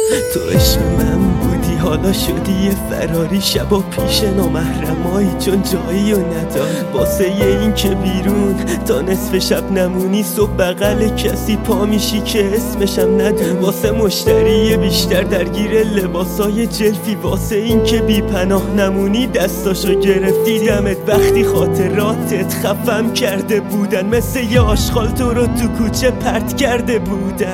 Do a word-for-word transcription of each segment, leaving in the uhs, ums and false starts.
تو عشق من بودی، حالا شدی یه فراری. شبا پیش نامحرمایی چون جایی و ندار. واسه این که بیرون تا نصف شب نمونی، صبح بغل کسی پا میشی که اسمشم ندونی. واسه مشتری بیشتر درگیر لباسای جلفی، واسه این که بی پناه نمونی دستاشو گرفتی. دیدمت وقتی خاطراتت خفم کرده بودن، مثل یه آشغال تو رو تو کوچه پرت کرده بودن.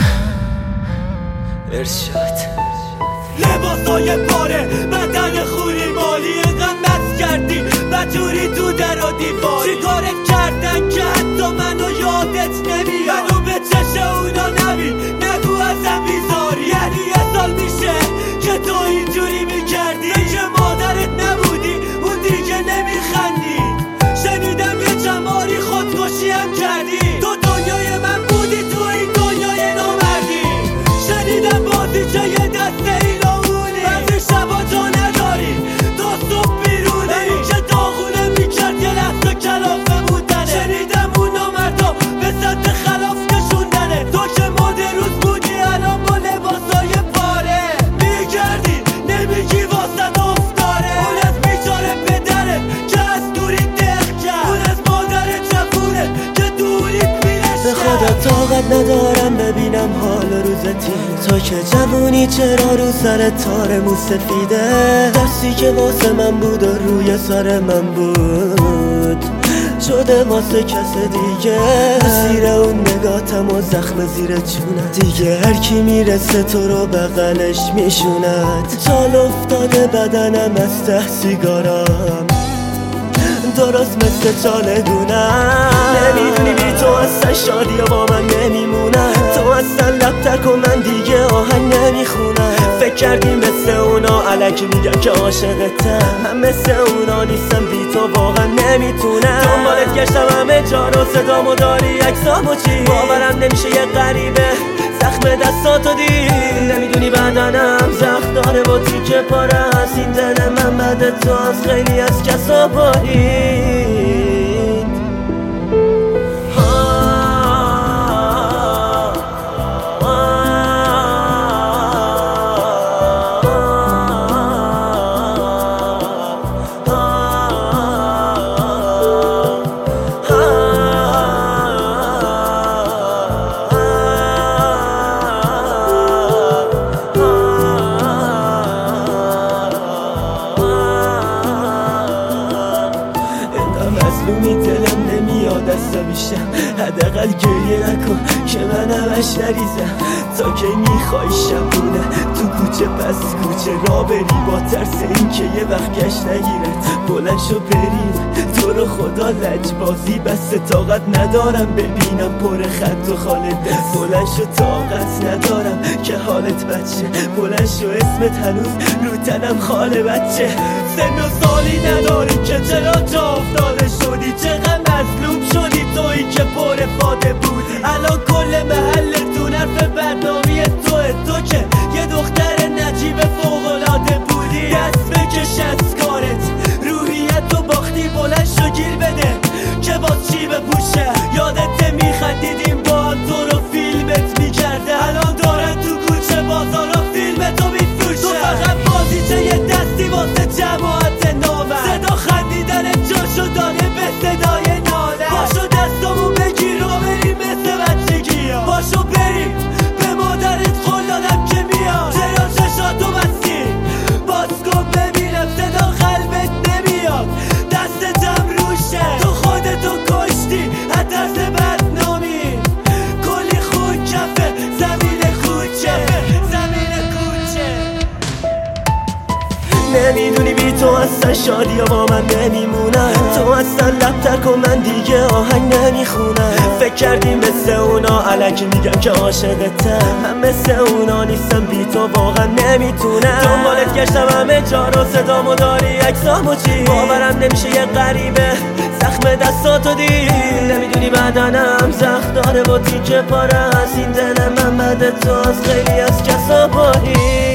ارشاد لباسای پاره، بدن خوری مالی، اینقدر مست کردی بجوری تو در و دیواری. چی کارت کردن که حتی منو یادت نمیاد؟ منو به چش اونا نبی، نگو ازم بیزاری. یعنی یه سال میشه که تو اینجوری میکردی، که مادرت نبودی اون دیگه نمیخندی. شنیدم یه جماری خودکشی هم کردی. تو دنیای من بودی، تو این دنیای نامردی. شنیدم بازی چه یه دسته ایلامونی، بعضی شبا جا نداری تا صبح بیرونی. این که داغونه میکرد یه لحظه کلافه بودنه. شنیدم اون نامردا به سطح خلاف کشوندنه. تو که مد روز بودی الان با لباسای پاره میگردی، نمیگی واسط افتاره. اون از بیچاره پدره که از دوری دق کرد، اون از مادر جفونه که دوریت میرشه. به خدا طاقت ندارم ببینم حال روزتی. تو که جوونی چرا رو سر تار موسفیده؟ دستی که واسه من بود و روی سر من بود شده واسه کس دیگه. زیر اون نگاتم و زخم زیر چونت، دیگه هر کی میرسه تو رو بغلش میشوند. چال افتاده بدنم از ته سیگارم، درست مثل چاله دونم. نمیدونی بی تو اصلا شادی با من نمیمونم. تو اصلا لب تک و من دیگه آهنگ نمیخونم. فکر کردیم مثل اونا علکی میگم که عاشقتم. من مثل اونا نیستم، بی تو واقعا نمیتونم. دنبالت گشتم همه جا رو، صدامو داری اکسامو چی؟ باورم نمیشه یه غریبه زخم دستاتو دید. نمیدونی بدنم زخم داره و تیکه پاره هست. این دل من بعد تو از خیلی از کسا برید. مظلومی دلم نمیاد از تو بیشتم. حداقل گریه نکن که من همش نریزم. تا که میخوای شبونه تو کوچه پس کوچه را بری، با ترس این که یه وقت گشت نگیرد. بلند شو بریم، تو رو خدا لجبازی بس طاقت ندارم ببینم پر خط و خال دست. بلند شو طاقت ندارم که حالت بچه. بلند شو اسمت هنوز رو تنم خاله بچه. سن و سالی نداری که چرا جا افتاده شدی. چقدر مظلوم شدی تویی که پر فاده بودی. الان کل محلتون حرف برنامی توه. تو که یه دختر نجیب فوق‌العاده بودی. دست بکش از کارت، روحیت تو باختی. بلند شو گیر بده که باز چی بپوشه. یادت میخندیدیم با هم، تو رو فیلمت میکرده. الان دارن تو کوچه بازارا فیلمتو میفروشه. تو فقط بازیچه یه دستی واسه جماعت نامه. صدا خندیدن جاشو داده به صدای ناله. باشو دستامو بگیر و بریم مثل بچگی ها. باشو بریم به مادرت قول دادم که میاد. چرا چشاتو بستی باز کن ببینم صدا قلبت نمیاد. دست جمع روشه، تو خودتو کشتی از دست بدنامی. کلی خون کفه زمین کوچه، زمین کوچه. نمیدونی بی تو اصلا شادی با من نمیمونم. تو اصلا لب تک و من دیگه آهنگ نمیخونم. فکر کردیم مثل اونا علکی میگم که عاشقتم. من مثل اونا نیستم، بی تو واقعا نمیتونم. دنبالت گشتم همه جا رو، صدامو داری اکسامو چی؟ باورم نمیشه یه غریبه زخم دستاتو دید. نمیدونی بدنم زخم داره و تیکه پاره هست. این دل من بعد تو از خیلی از کسا برید.